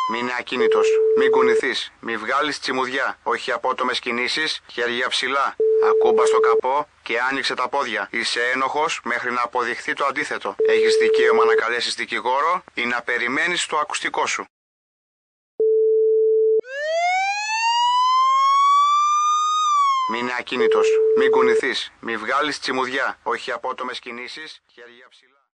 Μείνε ακίνητος, μην κουνηθείς, μη βγάλεις τσιμουδιά, όχι απότομες κινήσεις, χέρια ψηλά. Ακούμπα στο καπό και άνοιξε τα πόδια. Είσαι ένοχος μέχρι να αποδειχθεί το αντίθετο. Έχεις δικαίωμα να καλέσεις δικηγόρο ή να περιμένεις το ακουστικό σου. Μείνε ακίνητος, μην κουνηθείς, μη βγάλεις τσιμουδιά, όχι απότομες κινήσεις, χέρια ψηλά.